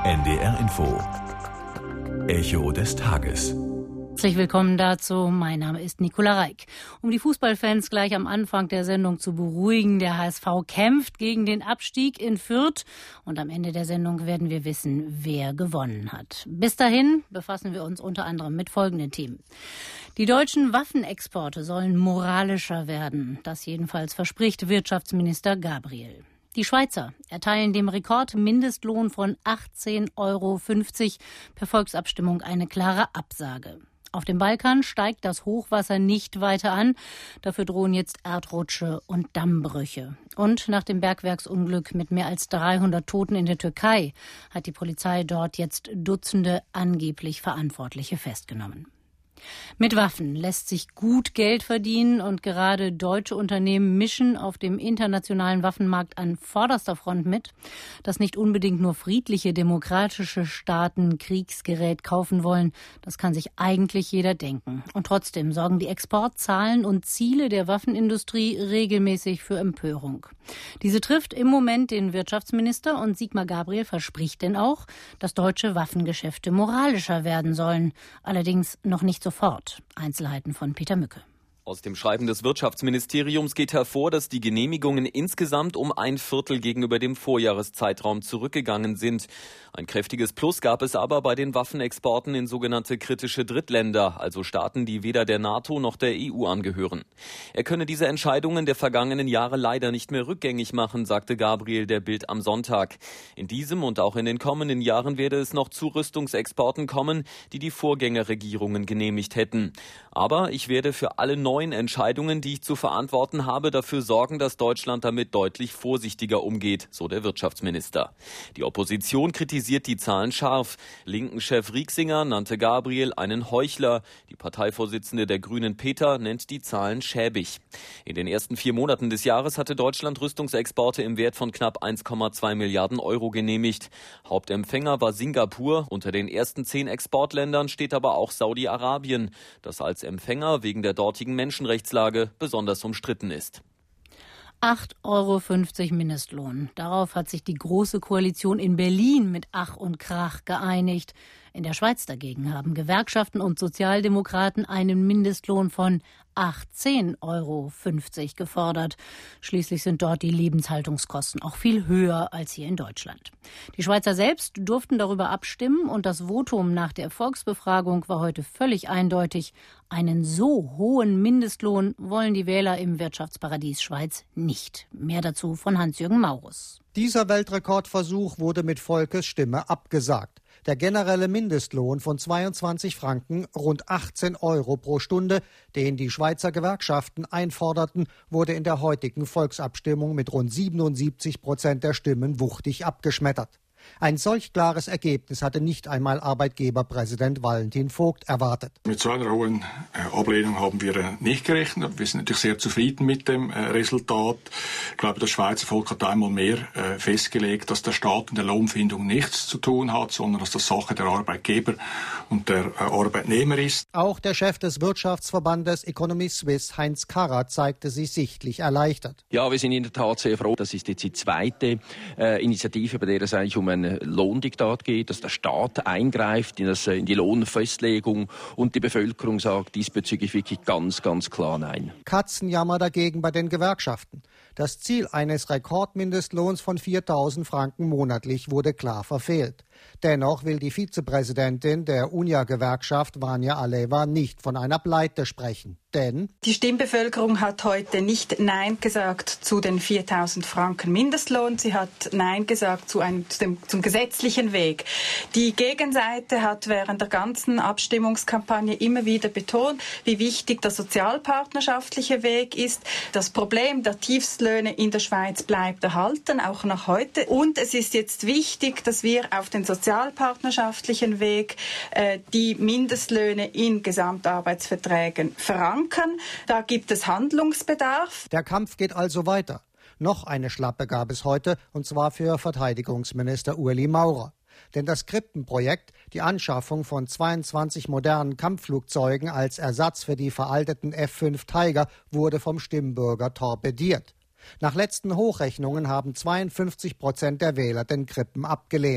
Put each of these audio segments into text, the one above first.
NDR Info. Echo des Tages. Herzlich willkommen dazu. Mein Name ist Nicola Reik. Um die Fußballfans gleich am Anfang der Sendung zu beruhigen, der HSV kämpft gegen den Abstieg in Fürth. Und am Ende der Sendung werden wir wissen, wer gewonnen hat. Bis dahin befassen wir uns unter anderem mit folgenden Themen. Die deutschen Waffenexporte sollen moralischer werden. Das jedenfalls verspricht Wirtschaftsminister Gabriel. Die Schweizer erteilen dem Rekordmindestlohn von 18,50 € per Volksabstimmung eine klare Absage. Auf dem Balkan steigt das Hochwasser nicht weiter an. Dafür drohen jetzt Erdrutsche und Dammbrüche. Und nach dem Bergwerksunglück mit mehr als 300 Toten in der Türkei hat die Polizei dort jetzt Dutzende angeblich Verantwortliche festgenommen. Mit Waffen lässt sich gut Geld verdienen und gerade deutsche Unternehmen mischen auf dem internationalen Waffenmarkt an vorderster Front mit. Dass nicht unbedingt nur friedliche, demokratische Staaten Kriegsgerät kaufen wollen, das kann sich eigentlich jeder denken. Und trotzdem sorgen die Exportzahlen und Ziele der Waffenindustrie regelmäßig für Empörung. Diese trifft im Moment den Wirtschaftsminister und Sigmar Gabriel verspricht denn auch, dass deutsche Waffengeschäfte moralischer werden sollen. Allerdings noch nicht sofort. Einzelheiten von Peter Mücke. Aus dem Schreiben des Wirtschaftsministeriums geht hervor, dass die Genehmigungen insgesamt um 1/4 gegenüber dem Vorjahreszeitraum zurückgegangen sind. Ein kräftiges Plus gab es aber bei den Waffenexporten in sogenannte kritische Drittländer, also Staaten, die weder der NATO noch der EU angehören. Er könne diese Entscheidungen der vergangenen Jahre leider nicht mehr rückgängig machen, sagte Gabriel der Bild am Sonntag. In diesem und auch in den kommenden Jahren werde es noch zu Rüstungsexporten kommen, die die Vorgängerregierungen genehmigt hätten. Aber ich werde für alle neuen Entscheidungen, die ich zu verantworten habe, dafür sorgen, dass Deutschland damit deutlich vorsichtiger umgeht, so der Wirtschaftsminister. Die Opposition kritisiert die Zahlen scharf. Linken-Chef Rieksinger nannte Gabriel einen Heuchler. Die Parteivorsitzende der Grünen Peter nennt die Zahlen schäbig. In den ersten 4 Monaten des Jahres hatte Deutschland Rüstungsexporte im Wert von knapp 1,2 Milliarden € genehmigt. Hauptempfänger war Singapur. Unter den ersten 10 Exportländern steht aber auch Saudi-Arabien, das als Empfänger wegen der dortigen Menschenrechtslage besonders umstritten ist. 8,50 € Mindestlohn. Darauf hat sich die Große Koalition in Berlin mit Ach und Krach geeinigt. In der Schweiz dagegen haben Gewerkschaften und Sozialdemokraten einen Mindestlohn von 18,50 € gefordert. Schließlich sind dort die Lebenshaltungskosten auch viel höher als hier in Deutschland. Die Schweizer selbst durften darüber abstimmen und das Votum nach der Volksbefragung war heute völlig eindeutig. Einen so hohen Mindestlohn wollen die Wähler im Wirtschaftsparadies Schweiz nicht. Mehr dazu von Hans-Jürgen Maurus. Dieser Weltrekordversuch wurde mit Volkes Stimme abgesagt. Der generelle Mindestlohn von 22 Franken, rund 18 € pro Stunde, den die Schweizer Gewerkschaften einforderten, wurde in der heutigen Volksabstimmung mit rund 77% der Stimmen wuchtig abgeschmettert. Ein solch klares Ergebnis hatte nicht einmal Arbeitgeberpräsident Valentin Vogt erwartet. Mit so einer hohen Ablehnung haben wir nicht gerechnet. Wir sind natürlich sehr zufrieden mit dem Resultat. Ich glaube, das Schweizer Volk hat einmal mehr festgelegt, dass der Staat in der Lohnfindung nichts zu tun hat, sondern dass das Sache der Arbeitgeber und der Arbeitnehmer ist. Auch der Chef des Wirtschaftsverbandes Economy Suisse, Heinz Karrer, zeigte sich sichtlich erleichtert. Ja, wir sind in der Tat sehr froh. Das ist jetzt die zweite Initiative, bei der es eigentlich um ein Lohndiktat geht, dass der Staat eingreift in die Lohnfestlegung und die Bevölkerung sagt diesbezüglich wirklich ganz, ganz klar Nein. Katzenjammer dagegen bei den Gewerkschaften. Das Ziel eines Rekordmindestlohns von 4.000 Franken monatlich wurde klar verfehlt. Dennoch will die Vizepräsidentin der UNIA-Gewerkschaft, Vanja Aleva, nicht von einer Pleite sprechen. Denn die Stimmbevölkerung hat heute nicht Nein gesagt zu den 4.000 Franken Mindestlohn. Sie hat Nein gesagt zum gesetzlichen Weg. Die Gegenseite hat während der ganzen Abstimmungskampagne immer wieder betont, wie wichtig der sozialpartnerschaftliche Weg ist. Das Problem der Tiefstlöhne in der Schweiz bleibt erhalten, auch noch heute. Und es ist jetzt wichtig, dass wir auf den sozialpartnerschaftlichen Weg die Mindestlöhne in Gesamtarbeitsverträgen verankern. Da gibt es Handlungsbedarf. Der Kampf geht also weiter. Noch eine Schlappe gab es heute, und zwar für Verteidigungsminister Ueli Maurer. Denn das Krippenprojekt, die Anschaffung von 22 modernen Kampfflugzeugen als Ersatz für die veralteten F-5 Tiger, wurde vom Stimmbürger torpediert. Nach letzten Hochrechnungen haben 52% der Wähler den Krippen abgelehnt.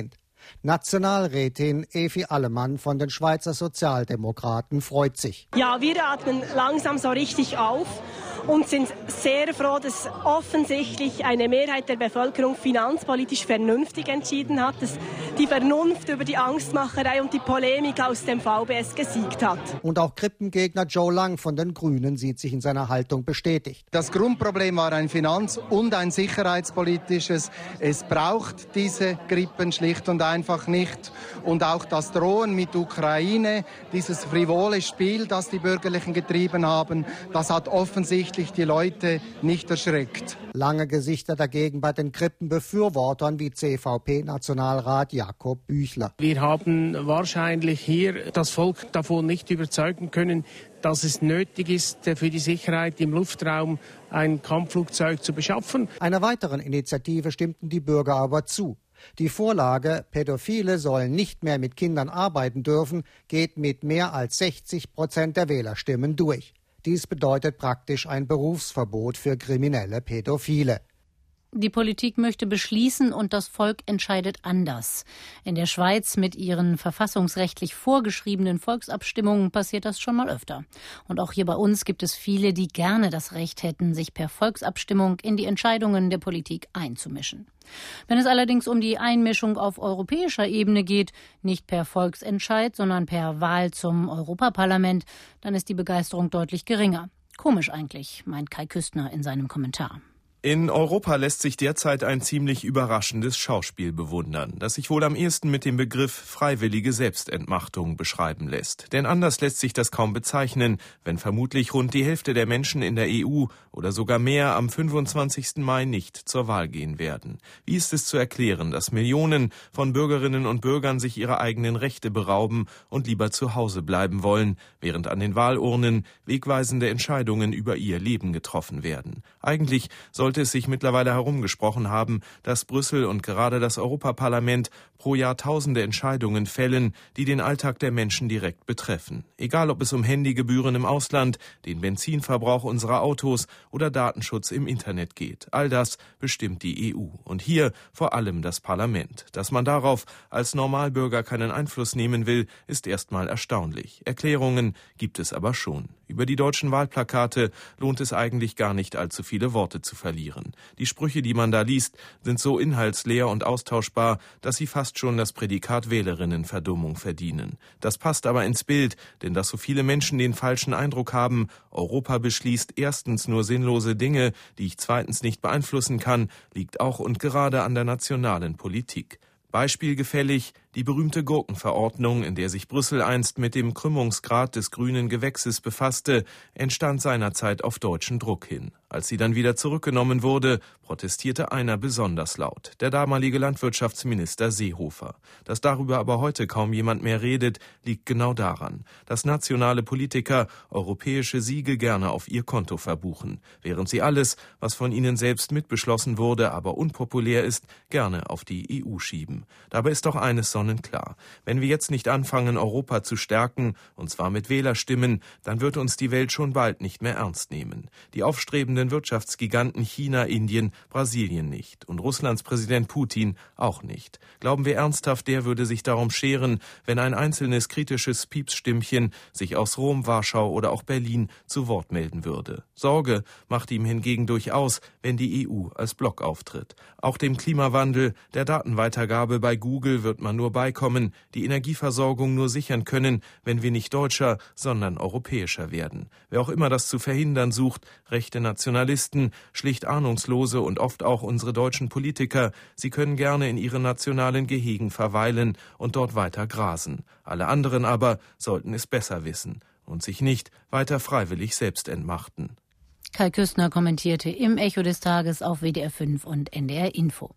Nationalrätin Evi Allemann von den Schweizer Sozialdemokraten freut sich. Ja, wir atmen langsam so richtig auf und sind sehr froh, dass offensichtlich eine Mehrheit der Bevölkerung finanzpolitisch vernünftig entschieden hat, dass die Vernunft über die Angstmacherei und die Polemik aus dem VBS gesiegt hat. Und auch Krippengegner Joe Lang von den Grünen sieht sich in seiner Haltung bestätigt. Das Grundproblem war ein finanz- und ein sicherheitspolitisches. Es braucht diese Grippen schlicht und einfach nicht. Und auch das Drohen mit Ukraine, dieses frivole Spiel, das die Bürgerlichen getrieben haben, das hat offensichtlich die Leute nicht erschreckt. Lange Gesichter dagegen bei den Krippenbefürwortern wie CVP-Nationalrat Jakob Büchler. Wir haben wahrscheinlich hier das Volk davon nicht überzeugen können, dass es nötig ist, für die Sicherheit im Luftraum ein Kampfflugzeug zu beschaffen. Einer weiteren Initiative stimmten die Bürger aber zu. Die Vorlage, Pädophile sollen nicht mehr mit Kindern arbeiten dürfen, geht mit mehr als 60% der Wählerstimmen durch. Dies bedeutet praktisch ein Berufsverbot für kriminelle Pädophile. Die Politik möchte beschließen und das Volk entscheidet anders. In der Schweiz mit ihren verfassungsrechtlich vorgeschriebenen Volksabstimmungen passiert das schon mal öfter. Und auch hier bei uns gibt es viele, die gerne das Recht hätten, sich per Volksabstimmung in die Entscheidungen der Politik einzumischen. Wenn es allerdings um die Einmischung auf europäischer Ebene geht, nicht per Volksentscheid, sondern per Wahl zum Europaparlament, dann ist die Begeisterung deutlich geringer. Komisch eigentlich, meint Kai Küstner in seinem Kommentar. In Europa lässt sich derzeit ein ziemlich überraschendes Schauspiel bewundern, das sich wohl am ehesten mit dem Begriff freiwillige Selbstentmachtung beschreiben lässt. Denn anders lässt sich das kaum bezeichnen, wenn vermutlich rund die Hälfte der Menschen in der EU oder sogar mehr am 25. Mai nicht zur Wahl gehen werden. Wie ist es zu erklären, dass Millionen von Bürgerinnen und Bürgern sich ihrer eigenen Rechte berauben und lieber zu Hause bleiben wollen, während an den Wahlurnen wegweisende Entscheidungen über ihr Leben getroffen werden? Eigentlich sollte es sich mittlerweile herumgesprochen haben, dass Brüssel und gerade das Europaparlament pro Jahr tausende Entscheidungen fällen, die den Alltag der Menschen direkt betreffen. Egal, ob es um Handygebühren im Ausland, den Benzinverbrauch unserer Autos oder Datenschutz im Internet geht. All das bestimmt die EU. Und hier vor allem das Parlament. Dass man darauf als Normalbürger keinen Einfluss nehmen will, ist erstmal erstaunlich. Erklärungen gibt es aber schon. Über die deutschen Wahlplakate lohnt es eigentlich gar nicht allzu viele Worte zu verlieren. Die Sprüche, die man da liest, sind so inhaltsleer und austauschbar, dass sie fast schon das Prädikat Wählerinnenverdummung verdienen. Das passt aber ins Bild, denn dass so viele Menschen den falschen Eindruck haben, Europa beschließt erstens nur sinnlose Dinge, die ich zweitens nicht beeinflussen kann, liegt auch und gerade an der nationalen Politik. Beispielgefällig die berühmte Gurkenverordnung, in der sich Brüssel einst mit dem Krümmungsgrad des grünen Gewächses befasste, entstand seinerzeit auf deutschen Druck hin. Als sie dann wieder zurückgenommen wurde, protestierte einer besonders laut, der damalige Landwirtschaftsminister Seehofer. Dass darüber aber heute kaum jemand mehr redet, liegt genau daran, dass nationale Politiker europäische Siege gerne auf ihr Konto verbuchen, während sie alles, was von ihnen selbst mitbeschlossen wurde, aber unpopulär ist, gerne auf die EU schieben. Dabei ist doch eines sonnenklar. Wenn wir jetzt nicht anfangen, Europa zu stärken, und zwar mit Wählerstimmen, dann wird uns die Welt schon bald nicht mehr ernst nehmen. Die aufstrebenden Wirtschaftsgiganten China, Indien, Brasilien nicht. Und Russlands Präsident Putin auch nicht. Glauben wir ernsthaft, der würde sich darum scheren, wenn ein einzelnes kritisches Piepsstimmchen sich aus Rom, Warschau oder auch Berlin zu Wort melden würde? Sorge macht ihm hingegen durchaus, wenn die EU als Block auftritt. Auch dem Klimawandel, der Datenweitergabe bei Google wird man nur beikommen, die Energieversorgung nur sichern können, wenn wir nicht deutscher, sondern europäischer werden. Wer auch immer das zu verhindern sucht, rechte Nationalisten, schlicht ahnungslose und oft auch unsere deutschen Politiker, sie können gerne in ihren nationalen Gehegen verweilen und dort weiter grasen. Alle anderen aber sollten es besser wissen und sich nicht weiter freiwillig selbst entmachten. Kai Küstner kommentierte im Echo des Tages auf WDR 5 und NDR Info.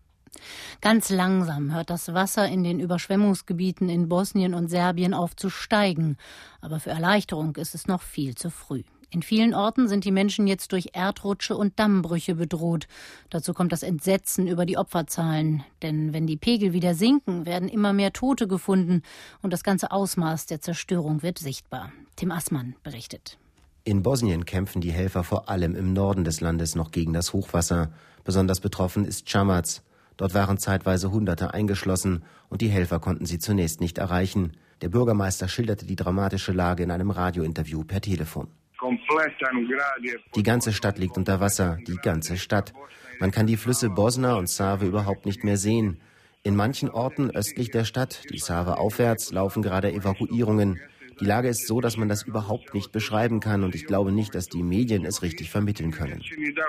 Ganz langsam hört das Wasser in den Überschwemmungsgebieten in Bosnien und Serbien auf zu steigen. Aber für Erleichterung ist es noch viel zu früh. In vielen Orten sind die Menschen jetzt durch Erdrutsche und Dammbrüche bedroht. Dazu kommt das Entsetzen über die Opferzahlen. Denn wenn die Pegel wieder sinken, werden immer mehr Tote gefunden und das ganze Ausmaß der Zerstörung wird sichtbar. Tim Assmann berichtet. In Bosnien kämpfen die Helfer vor allem im Norden des Landes noch gegen das Hochwasser. Besonders betroffen ist Šamac. Dort waren zeitweise Hunderte eingeschlossen und die Helfer konnten sie zunächst nicht erreichen. Der Bürgermeister schilderte die dramatische Lage in einem Radiointerview per Telefon. Die ganze Stadt liegt unter Wasser, die ganze Stadt. Man kann die Flüsse Bosna und Save überhaupt nicht mehr sehen. In manchen Orten östlich der Stadt, die Save aufwärts, laufen gerade Evakuierungen. Die Lage ist so, dass man das überhaupt nicht beschreiben kann und ich glaube nicht, dass die Medien es richtig vermitteln können.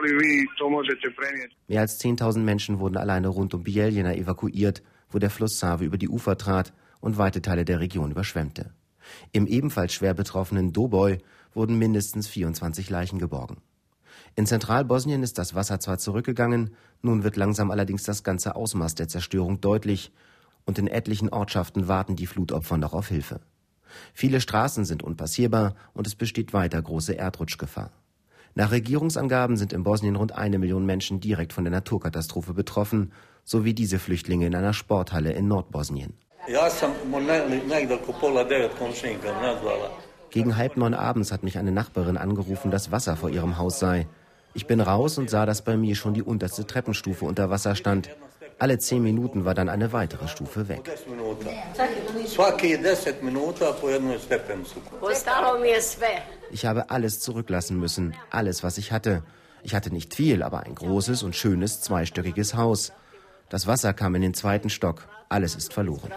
Mehr als 10.000 Menschen wurden alleine rund um Bijeljina evakuiert, wo der Fluss Save über die Ufer trat und weite Teile der Region überschwemmte. Im ebenfalls schwer betroffenen Doboj wurden mindestens 24 Leichen geborgen. In Zentralbosnien ist das Wasser zwar zurückgegangen, nun wird langsam allerdings das ganze Ausmaß der Zerstörung deutlich und in etlichen Ortschaften warten die Flutopfer noch auf Hilfe. Viele Straßen sind unpassierbar und es besteht weiter große Erdrutschgefahr. Nach Regierungsangaben sind in Bosnien rund 1 Million Menschen direkt von der Naturkatastrophe betroffen, sowie diese Flüchtlinge in einer Sporthalle in Nordbosnien. Gegen 8:30 abends hat mich eine Nachbarin angerufen, dass Wasser vor ihrem Haus sei. Ich bin raus und sah, dass bei mir schon die unterste Treppenstufe unter Wasser stand. Alle 10 Minuten war dann eine weitere Stufe weg. Ich habe alles zurücklassen müssen, alles, was ich hatte. Ich hatte nicht viel, aber ein großes und schönes zweistöckiges Haus. Das Wasser kam in den 2. Stock. Alles ist verloren.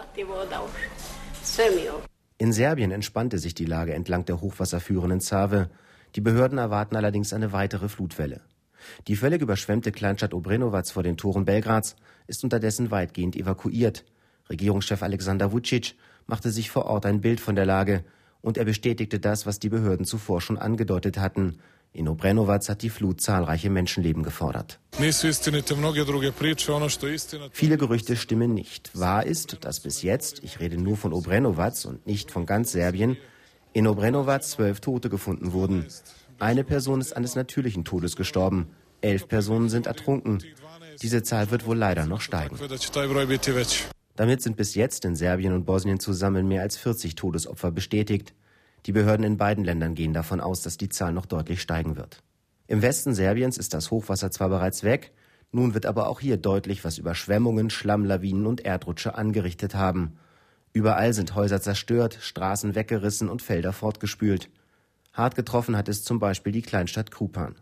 In Serbien entspannte sich die Lage entlang der hochwasserführenden Save. Die Behörden erwarten allerdings eine weitere Flutwelle. Die völlig überschwemmte Kleinstadt Obrenovac vor den Toren Belgrads ist unterdessen weitgehend evakuiert. Regierungschef Aleksandar Vučić machte sich vor Ort ein Bild von der Lage und er bestätigte das, was die Behörden zuvor schon angedeutet hatten. In Obrenovac hat die Flut zahlreiche Menschenleben gefordert. Viele Gerüchte stimmen nicht. Wahr ist, dass bis jetzt, ich rede nur von Obrenovac und nicht von ganz Serbien, in Obrenovac 12 Tote gefunden wurden. Eine Person ist eines natürlichen Todes gestorben. 11 Personen sind ertrunken. Diese Zahl wird wohl leider noch steigen. Damit sind bis jetzt in Serbien und Bosnien zusammen mehr als 40 Todesopfer bestätigt. Die Behörden in beiden Ländern gehen davon aus, dass die Zahl noch deutlich steigen wird. Im Westen Serbiens ist das Hochwasser zwar bereits weg, nun wird aber auch hier deutlich, was Überschwemmungen, Schlammlawinen und Erdrutsche angerichtet haben. Überall sind Häuser zerstört, Straßen weggerissen und Felder fortgespült. Hart getroffen hat es zum Beispiel die Kleinstadt Krupan.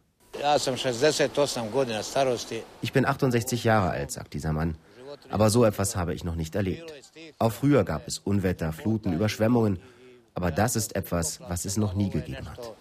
Ich bin 68 Jahre alt, sagt dieser Mann. Aber so etwas habe ich noch nicht erlebt. Auch früher gab es Unwetter, Fluten, Überschwemmungen. Aber das ist etwas, was es noch nie gegeben hat.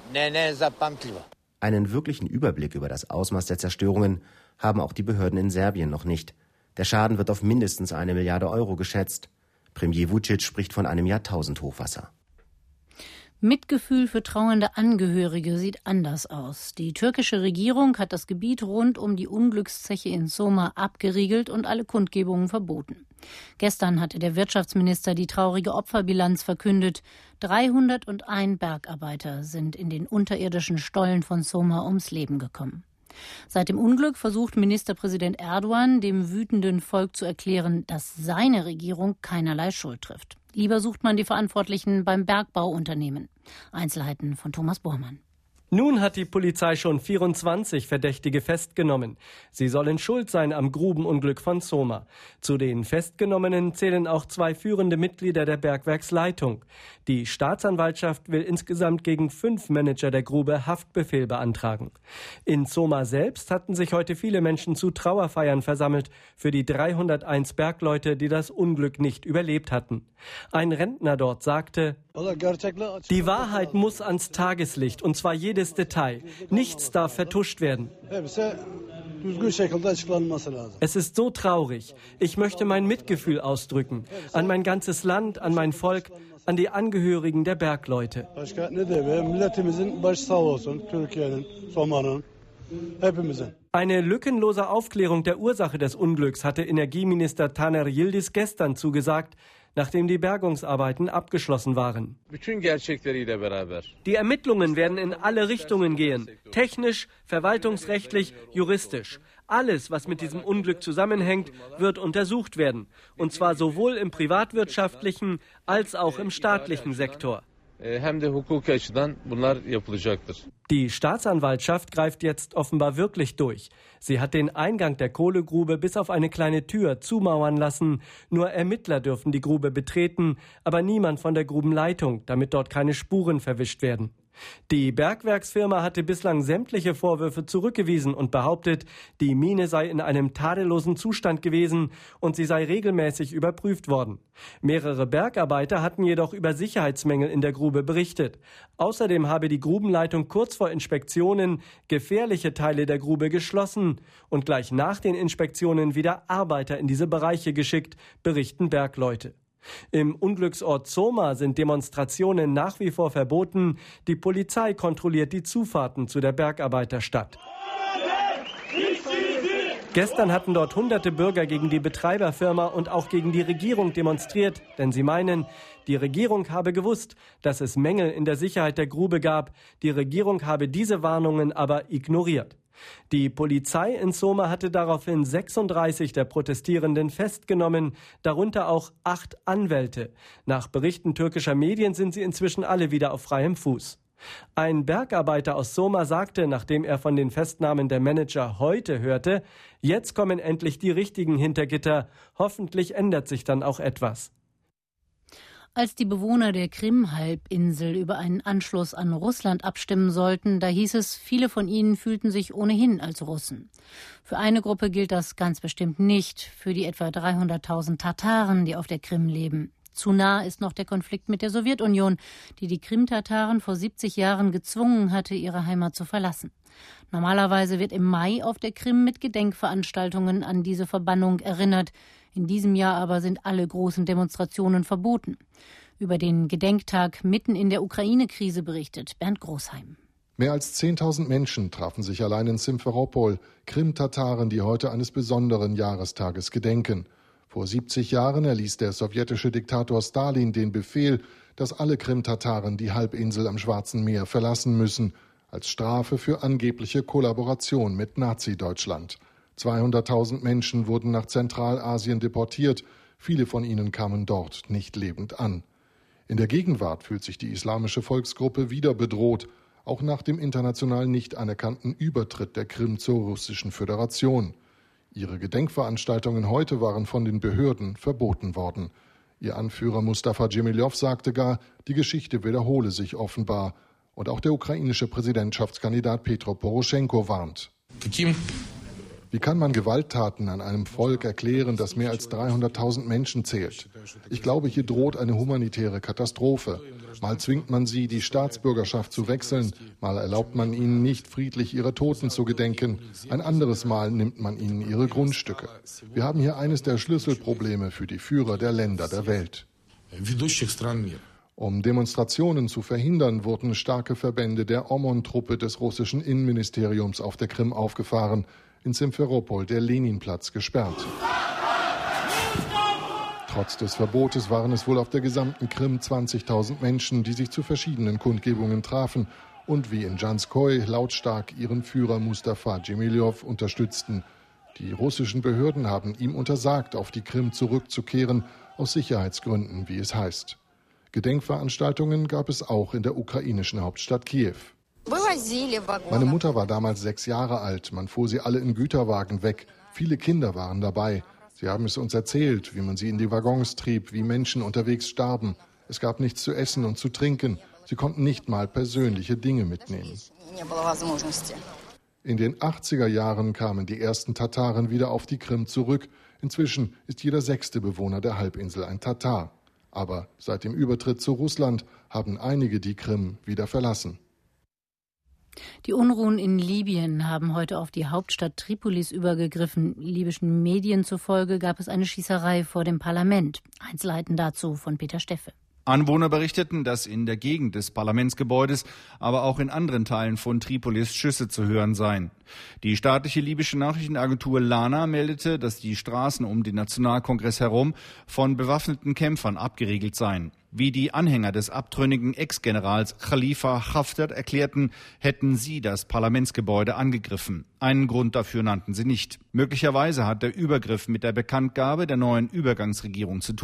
Einen wirklichen Überblick über das Ausmaß der Zerstörungen haben auch die Behörden in Serbien noch nicht. Der Schaden wird auf mindestens 1 Milliarde Euro geschätzt. Premier Vučić spricht von einem Jahrtausendhochwasser. Mitgefühl für trauernde Angehörige sieht anders aus. Die türkische Regierung hat das Gebiet rund um die Unglückszeche in Soma abgeriegelt und alle Kundgebungen verboten. Gestern hatte der Wirtschaftsminister die traurige Opferbilanz verkündet. 301 Bergarbeiter sind in den unterirdischen Stollen von Soma ums Leben gekommen. Seit dem Unglück versucht Ministerpräsident Erdogan, dem wütenden Volk zu erklären, dass seine Regierung keinerlei Schuld trifft. Lieber sucht man die Verantwortlichen beim Bergbauunternehmen. Einzelheiten von Thomas Bormann. Nun hat die Polizei schon 24 Verdächtige festgenommen. Sie sollen schuld sein am Grubenunglück von Soma. Zu den Festgenommenen zählen auch 2 führende Mitglieder der Bergwerksleitung. Die Staatsanwaltschaft will insgesamt gegen 5 Manager der Grube Haftbefehl beantragen. In Soma selbst hatten sich heute viele Menschen zu Trauerfeiern versammelt für die 301 Bergleute, die das Unglück nicht überlebt hatten. Ein Rentner dort sagte: Die Wahrheit muss ans Tageslicht, und zwar jedes Detail. Nichts darf vertuscht werden. Es ist so traurig. Ich möchte mein Mitgefühl ausdrücken. An mein ganzes Land, an mein Volk, an die Angehörigen der Bergleute. Eine lückenlose Aufklärung der Ursache des Unglücks hatte Energieminister Taner Yildiz gestern zugesagt, nachdem die Bergungsarbeiten abgeschlossen waren. Die Ermittlungen werden in alle Richtungen gehen. Technisch, verwaltungsrechtlich, juristisch. Alles, was mit diesem Unglück zusammenhängt, wird untersucht werden. Und zwar sowohl im privatwirtschaftlichen als auch im staatlichen Sektor. Die Staatsanwaltschaft greift jetzt offenbar wirklich durch. Sie hat den Eingang der Kohlegrube bis auf eine kleine Tür zumauern lassen. Nur Ermittler dürfen die Grube betreten, aber niemand von der Grubenleitung, damit dort keine Spuren verwischt werden. Die Bergwerksfirma hatte bislang sämtliche Vorwürfe zurückgewiesen und behauptet, die Mine sei in einem tadellosen Zustand gewesen und sie sei regelmäßig überprüft worden. Mehrere Bergarbeiter hatten jedoch über Sicherheitsmängel in der Grube berichtet. Außerdem habe die Grubenleitung kurz vor Inspektionen gefährliche Teile der Grube geschlossen und gleich nach den Inspektionen wieder Arbeiter in diese Bereiche geschickt, berichten Bergleute. Im Unglücksort Soma sind Demonstrationen nach wie vor verboten. Die Polizei kontrolliert die Zufahrten zu der Bergarbeiterstadt. Gestern hatten dort hunderte Bürger gegen die Betreiberfirma und auch gegen die Regierung demonstriert, denn sie meinen, die Regierung habe gewusst, dass es Mängel in der Sicherheit der Grube gab. Die Regierung habe diese Warnungen aber ignoriert. Die Polizei in Soma hatte daraufhin 36 der Protestierenden festgenommen, darunter auch 8 Anwälte. Nach Berichten türkischer Medien sind sie inzwischen alle wieder auf freiem Fuß. Ein Bergarbeiter aus Soma sagte, nachdem er von den Festnahmen der Manager heute hörte, jetzt kommen endlich die richtigen hinter Gitter. Hoffentlich ändert sich dann auch etwas. Als die Bewohner der Krim-Halbinsel über einen Anschluss an Russland abstimmen sollten, da hieß es, viele von ihnen fühlten sich ohnehin als Russen. Für eine Gruppe gilt das ganz bestimmt nicht, für die etwa 300.000 Tataren, die auf der Krim leben. Zu nah ist noch der Konflikt mit der Sowjetunion, die die Krim-Tataren vor 70 Jahren gezwungen hatte, ihre Heimat zu verlassen. Normalerweise wird im Mai auf der Krim mit Gedenkveranstaltungen an diese Verbannung erinnert. In diesem Jahr aber sind alle großen Demonstrationen verboten. Über den Gedenktag mitten in der Ukraine-Krise berichtet Bernd Großheim. Mehr als 10.000 Menschen trafen sich allein in Simferopol, Krim-Tataren, die heute eines besonderen Jahrestages gedenken. Vor 70 Jahren erließ der sowjetische Diktator Stalin den Befehl, dass alle Krim-Tataren die Halbinsel am Schwarzen Meer verlassen müssen, als Strafe für angebliche Kollaboration mit Nazi-Deutschland. 200.000 Menschen wurden nach Zentralasien deportiert, viele von ihnen kamen dort nicht lebend an. In der Gegenwart fühlt sich die islamische Volksgruppe wieder bedroht, auch nach dem international nicht anerkannten Übertritt der Krim zur Russischen Föderation. Ihre Gedenkveranstaltungen heute waren von den Behörden verboten worden. Ihr Anführer Mustafa Dschemilow sagte gar, die Geschichte wiederhole sich offenbar. Und auch der ukrainische Präsidentschaftskandidat Petro Poroschenko warnt. Wie kann man Gewalttaten an einem Volk erklären, das mehr als 300.000 Menschen zählt? Ich glaube, hier droht eine humanitäre Katastrophe. Mal zwingt man sie, die Staatsbürgerschaft zu wechseln, mal erlaubt man ihnen nicht, friedlich ihrer Toten zu gedenken, ein anderes Mal nimmt man ihnen ihre Grundstücke. Wir haben hier eines der Schlüsselprobleme für die Führer der Länder der Welt. Um Demonstrationen zu verhindern, wurden starke Verbände der OMON-Truppe des russischen Innenministeriums auf der Krim aufgefahren. In Simferopol der Leninplatz gesperrt. Trotz des Verbotes waren es wohl auf der gesamten Krim 20.000 Menschen, die sich zu verschiedenen Kundgebungen trafen und wie in Janskoi lautstark ihren Führer Mustafa Dschemilow unterstützten. Die russischen Behörden haben ihm untersagt, auf die Krim zurückzukehren, aus Sicherheitsgründen, wie es heißt. Gedenkveranstaltungen gab es auch in der ukrainischen Hauptstadt Kiew. Meine Mutter war damals 6 Jahre alt. Man fuhr sie alle in Güterwagen weg. Viele Kinder waren dabei. Sie haben es uns erzählt, wie man sie in die Waggons trieb, wie Menschen unterwegs starben. Es gab nichts zu essen und zu trinken. Sie konnten nicht mal persönliche Dinge mitnehmen. In den 80er Jahren kamen die ersten Tataren wieder auf die Krim zurück. Inzwischen ist jeder 6. Bewohner der Halbinsel ein Tatar. Aber seit dem Übertritt zu Russland haben einige die Krim wieder verlassen. Die Unruhen in Libyen haben heute auf die Hauptstadt Tripolis übergegriffen. Libyschen Medien zufolge gab es eine Schießerei vor dem Parlament. Einzelheiten dazu von Peter Steffe. Anwohner berichteten, dass in der Gegend des Parlamentsgebäudes, aber auch in anderen Teilen von Tripolis Schüsse zu hören seien. Die staatliche libysche Nachrichtenagentur Lana meldete, dass die Straßen um den Nationalkongress herum von bewaffneten Kämpfern abgeriegelt seien. Wie die Anhänger des abtrünnigen Ex-Generals Khalifa Haftar erklärten, hätten sie das Parlamentsgebäude angegriffen. Einen Grund dafür nannten sie nicht. Möglicherweise hat der Übergriff mit der Bekanntgabe der neuen Übergangsregierung zu tun.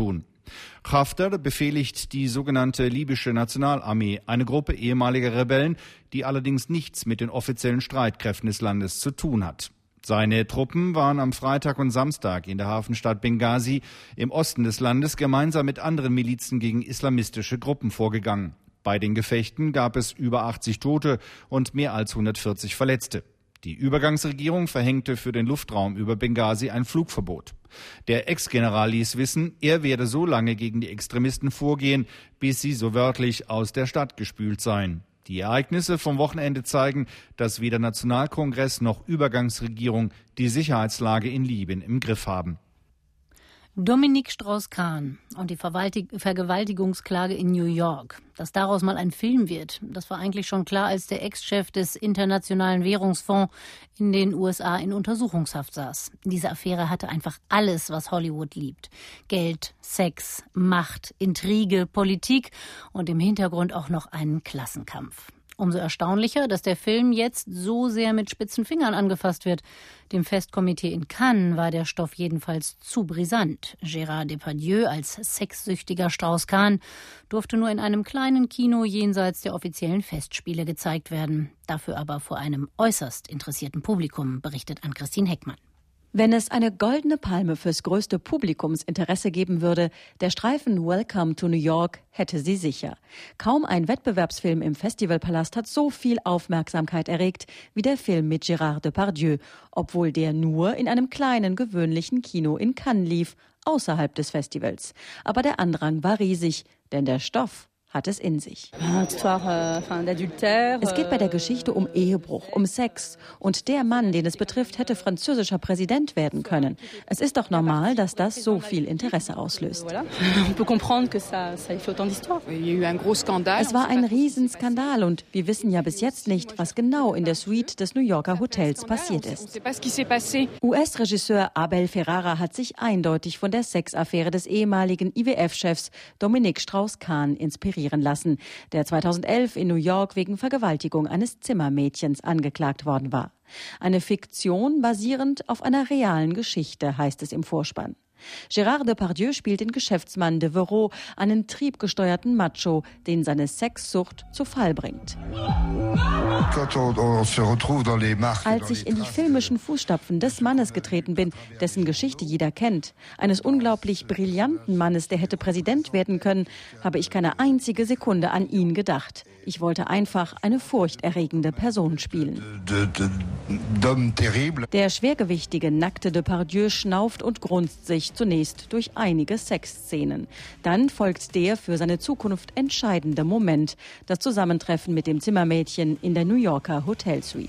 Haftar befehligt die sogenannte libysche Nationalarmee, eine Gruppe ehemaliger Rebellen, die allerdings nichts mit den offiziellen Streitkräften des Landes zu tun hat. Seine Truppen waren am Freitag und Samstag in der Hafenstadt Benghazi im Osten des Landes gemeinsam mit anderen Milizen gegen islamistische Gruppen vorgegangen. Bei den Gefechten gab es über 80 Tote und mehr als 140 Verletzte. Die Übergangsregierung verhängte für den Luftraum über Benghazi ein Flugverbot. Der Ex-General ließ wissen, er werde so lange gegen die Extremisten vorgehen, bis sie so wörtlich aus der Stadt gespült seien. Die Ereignisse vom Wochenende zeigen, dass weder Nationalkongress noch Übergangsregierung die Sicherheitslage in Libyen im Griff haben. Dominique Strauss-Kahn und die Vergewaltigungsklage in New York. Dass daraus mal ein Film wird, das war eigentlich schon klar, als der Ex-Chef des Internationalen Währungsfonds in den USA in Untersuchungshaft saß. Diese Affäre hatte einfach alles, was Hollywood liebt. Geld, Sex, Macht, Intrige, Politik und im Hintergrund auch noch einen Klassenkampf. Umso erstaunlicher, dass der Film jetzt so sehr mit spitzen Fingern angefasst wird. Dem Festkomitee in Cannes war der Stoff jedenfalls zu brisant. Gérard Depardieu als sexsüchtiger Strauss-Kahn durfte nur in einem kleinen Kino jenseits der offiziellen Festspiele gezeigt werden. Dafür aber vor einem äußerst interessierten Publikum, berichtet Ann-Christine Heckmann. Wenn es eine goldene Palme fürs größte Publikumsinteresse geben würde, der Streifen Welcome to New York hätte sie sicher. Kaum ein Wettbewerbsfilm im Festivalpalast hat so viel Aufmerksamkeit erregt wie der Film mit Gérard Depardieu, obwohl der nur in einem kleinen, gewöhnlichen Kino in Cannes lief, außerhalb des Festivals. Aber der Andrang war riesig, denn der Stoff hat es in sich. Es geht bei der Geschichte um Ehebruch, um Sex. Und der Mann, den es betrifft, hätte französischer Präsident werden können. Es ist doch normal, dass das so viel Interesse auslöst. Es war ein Riesenskandal und wir wissen ja bis jetzt nicht, was genau in der Suite des New Yorker Hotels passiert ist. US-Regisseur Abel Ferrara hat sich eindeutig von der Sexaffäre des ehemaligen IWF-Chefs Dominique Strauss-Kahn inspirieren lassen, der 2011 in New York wegen Vergewaltigung eines Zimmermädchens angeklagt worden war. Eine Fiktion basierend auf einer realen Geschichte, heißt es im Vorspann. Gérard Depardieu spielt den Geschäftsmann Devereaux, einen triebgesteuerten Macho, den seine Sexsucht zu Fall bringt. Als ich in die filmischen Fußstapfen des Mannes getreten bin, dessen Geschichte jeder kennt, eines unglaublich brillanten Mannes, der hätte Präsident werden können, habe ich keine einzige Sekunde an ihn gedacht. Ich wollte einfach eine furchterregende Person spielen. Der schwergewichtige, nackte Depardieu schnauft und grunzt sich zunächst durch einige Sexszenen. Dann folgt der für seine Zukunft entscheidende Moment, das Zusammentreffen mit dem Zimmermädchen in der New Yorker Hotelsuite.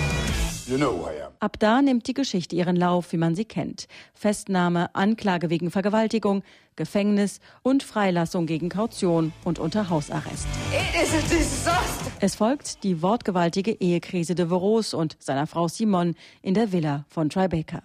Ab da nimmt die Geschichte ihren Lauf, wie man sie kennt. Festnahme, Anklage wegen Vergewaltigung, Gefängnis und Freilassung gegen Kaution und unter Hausarrest. Es folgt die wortgewaltige Ehekrise Devereaux und seiner Frau Simone in der Villa von Tribeca.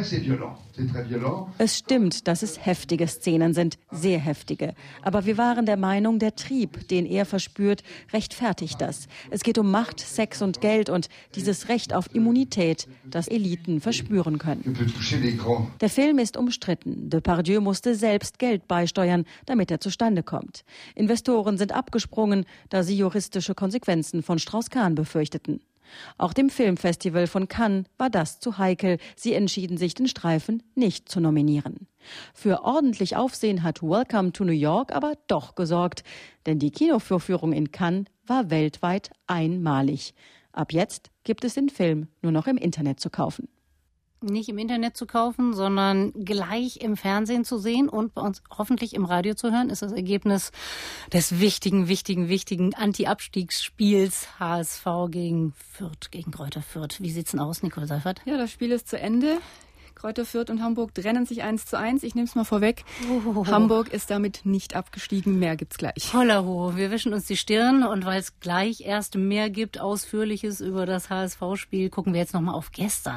Es stimmt, dass es heftige Szenen sind, sehr heftige. Aber wir waren der Meinung, der Trieb, den er verspürt, rechtfertigt das. Es geht um Macht, Sex und Geld und dieses Recht auf Immunität, das Eliten verspüren können. Der Film ist umstritten. Depardieu musste selbst Geld beisteuern, damit er zustande kommt. Investoren sind abgesprungen, da sie juristische Konsequenzen von Strauss-Kahn befürchteten. Auch dem Filmfestival von Cannes war das zu heikel. Sie entschieden sich, den Streifen nicht zu nominieren. Für ordentlich Aufsehen hat Welcome to New York aber doch gesorgt, denn die Kinovorführung in Cannes war weltweit einmalig. Ab jetzt gibt es den Film nur noch im Internet zu kaufen. Nicht im Internet zu kaufen, sondern gleich im Fernsehen zu sehen und bei uns hoffentlich im Radio zu hören, ist das Ergebnis des wichtigen Anti-Abstiegsspiels HSV gegen Fürth, gegen Greuther Fürth. Wie sieht's denn aus, Nicole Seifert? Ja, das Spiel ist zu Ende. Greuther Fürth und Hamburg trennen sich 1:1. Ich nehme es mal vorweg. Hamburg ist damit nicht abgestiegen. Mehr gibt's gleich. Hollerho, wir wischen uns die Stirn und weil es gleich erst mehr gibt, Ausführliches über das HSV-Spiel, gucken wir jetzt nochmal auf gestern.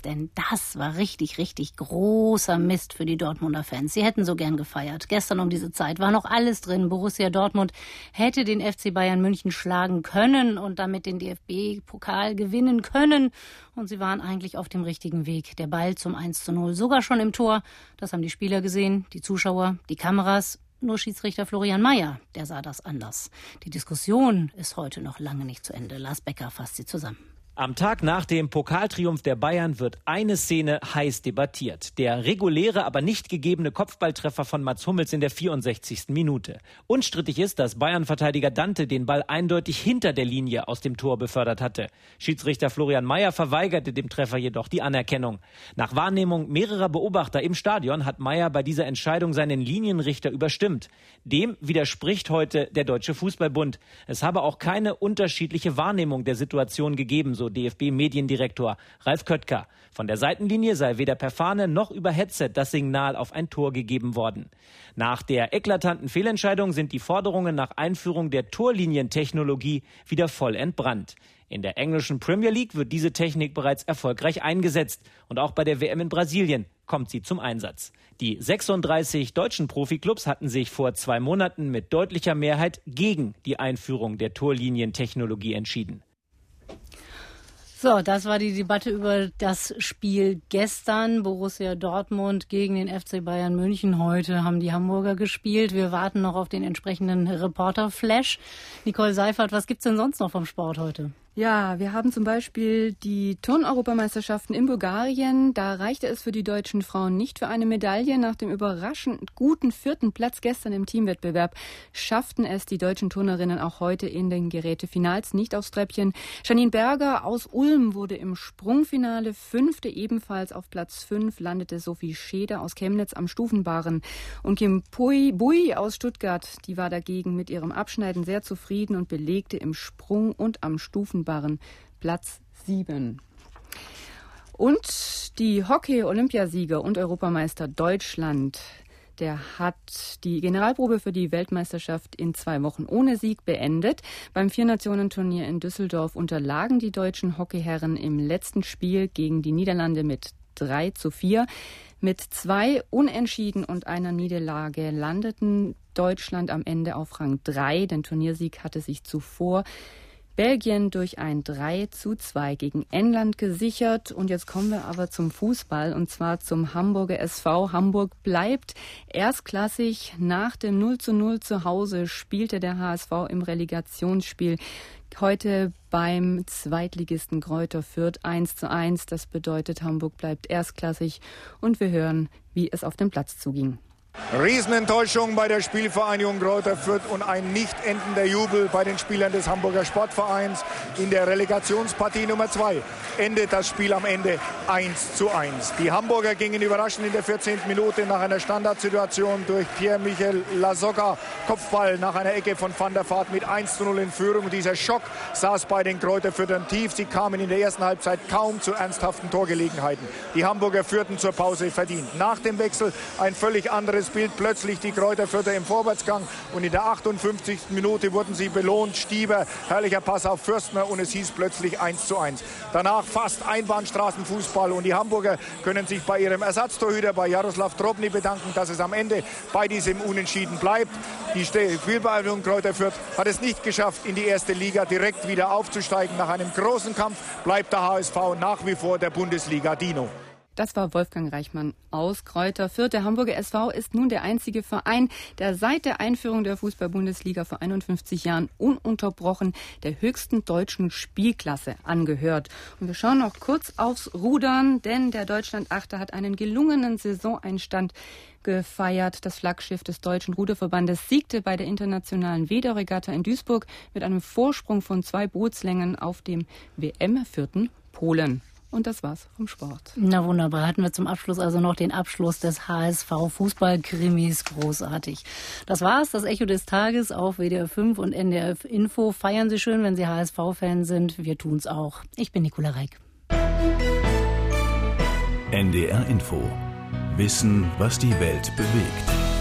Denn das war richtig, richtig großer Mist für die Dortmunder Fans. Sie hätten so gern gefeiert. Gestern um diese Zeit war noch alles drin. Borussia Dortmund hätte den FC Bayern München schlagen können und damit den DFB-Pokal gewinnen können. Und sie waren eigentlich auf dem richtigen Weg. Der Ball zum 1:0, sogar schon im Tor. Das haben die Spieler gesehen, die Zuschauer, die Kameras. Nur Schiedsrichter Florian Mayer, der sah das anders. Die Diskussion ist heute noch lange nicht zu Ende. Lars Becker fasst sie zusammen. Am Tag nach dem Pokaltriumph der Bayern wird eine Szene heiß debattiert. Der reguläre, aber nicht gegebene Kopfballtreffer von Mats Hummels in der 64. Minute. Unstrittig ist, dass Bayern-Verteidiger Dante den Ball eindeutig hinter der Linie aus dem Tor befördert hatte. Schiedsrichter Florian Mayer verweigerte dem Treffer jedoch die Anerkennung. Nach Wahrnehmung mehrerer Beobachter im Stadion hat Mayer bei dieser Entscheidung seinen Linienrichter überstimmt. Dem widerspricht heute der Deutsche Fußballbund. Es habe auch keine unterschiedliche Wahrnehmung der Situation gegeben, so DFB-Mediendirektor Ralf Köttker. Von der Seitenlinie sei weder per Fahne noch über Headset das Signal auf ein Tor gegeben worden. Nach der eklatanten Fehlentscheidung sind die Forderungen nach Einführung der Torlinientechnologie wieder voll entbrannt. In der englischen Premier League wird diese Technik bereits erfolgreich eingesetzt. Und auch bei der WM in Brasilien kommt sie zum Einsatz. Die 36 deutschen Profiklubs hatten sich vor 2 Monaten mit deutlicher Mehrheit gegen die Einführung der Torlinientechnologie entschieden. So, das war die Debatte über das Spiel gestern. Borussia Dortmund gegen den FC Bayern München. Heute haben die Hamburger gespielt. Wir warten noch auf den entsprechenden Reporter-Flash. Nicole Seifert, was gibt's denn sonst noch vom Sport heute? Ja, wir haben zum Beispiel die Turn-Europameisterschaften in Bulgarien. Da reichte es für die deutschen Frauen nicht für eine Medaille. Nach dem überraschend guten 4. Platz gestern im Teamwettbewerb schafften es die deutschen Turnerinnen auch heute in den Gerätefinals nicht aufs Treppchen. Janine Berger aus Ulm wurde im Sprungfinale 5. Ebenfalls auf Platz 5 landete Sophie Scheder aus Chemnitz am Stufenbarren. Und Kim Bui aus Stuttgart, die war dagegen mit ihrem Abschneiden sehr zufrieden und belegte im Sprung und am Stufenbarren Platz 7. Und die Hockey-Olympiasieger und Europameister Deutschland, der hat die Generalprobe für die Weltmeisterschaft in 2 Wochen ohne Sieg beendet. Beim 4-Nationen-Turnier in Düsseldorf unterlagen die deutschen Hockeyherren im letzten Spiel gegen die Niederlande mit 3:4. Mit 2 Unentschieden und einer Niederlage landeten Deutschland am Ende auf Rang 3. Den Turniersieg hatte sich zuvor Belgien durch ein 3:2 gegen England gesichert. Und jetzt kommen wir aber zum Fußball, und zwar zum Hamburger SV. Hamburg bleibt erstklassig. Nach dem 0:0 zu Hause spielte der HSV im Relegationsspiel heute beim Zweitligisten Greuther Fürth 1:1. Das bedeutet, Hamburg bleibt erstklassig. Und wir hören, wie es auf dem Platz zuging. Riesenenttäuschung bei der Spielvereinigung Greuther Fürth und ein nicht endender Jubel bei den Spielern des Hamburger Sportvereins. In der Relegationspartie Nummer 2 endet das Spiel am Ende 1:1. Die Hamburger gingen überraschend in der 14. Minute nach einer Standardsituation durch Pierre-Michel Lasogga, Kopfball nach einer Ecke von Van der Vaart mit 1:0 in Führung. Und dieser Schock saß bei den Greuther Fürthern tief. Sie kamen in der ersten Halbzeit kaum zu ernsthaften Torgelegenheiten. Die Hamburger führten zur Pause verdient. Nach dem Wechsel ein völlig anderes Bild, plötzlich die Greuther Fürther im Vorwärtsgang und in der 58. Minute wurden sie belohnt. Stieber, herrlicher Pass auf Fürstner und es hieß plötzlich 1:1. Danach fast Einbahnstraßenfußball und die Hamburger können sich bei ihrem Ersatztorhüter, bei Jaroslav Drobny, bedanken, dass es am Ende bei diesem Unentschieden bleibt. Die Spielvereinigung Greuther Fürth hat es nicht geschafft, in die erste Liga direkt wieder aufzusteigen. Nach einem großen Kampf bleibt der HSV nach wie vor der Bundesliga-Dino. Das war Wolfgang Reichmann aus Greuther Fürth. Der Hamburger SV ist nun der einzige Verein, der seit der Einführung der Fußball-Bundesliga vor 51 Jahren ununterbrochen der höchsten deutschen Spielklasse angehört. Und wir schauen noch kurz aufs Rudern, denn der Deutschland-Achter hat einen gelungenen Saisoneinstand gefeiert. Das Flaggschiff des Deutschen Ruderverbandes siegte bei der internationalen Wedau-Regatta in Duisburg mit einem Vorsprung von 2 Bootslängen auf dem WM-4. Polen. Und das war's vom Sport. Na wunderbar, hatten wir zum Abschluss also noch den Abschluss des HSV-Fußball-Krimis. Großartig. Das war's, das Echo des Tages auf WDR 5 und NDR Info. Feiern Sie schön, wenn Sie HSV-Fan sind. Wir tun's auch. Ich bin Nicola Reik. NDR Info. Wissen, was die Welt bewegt.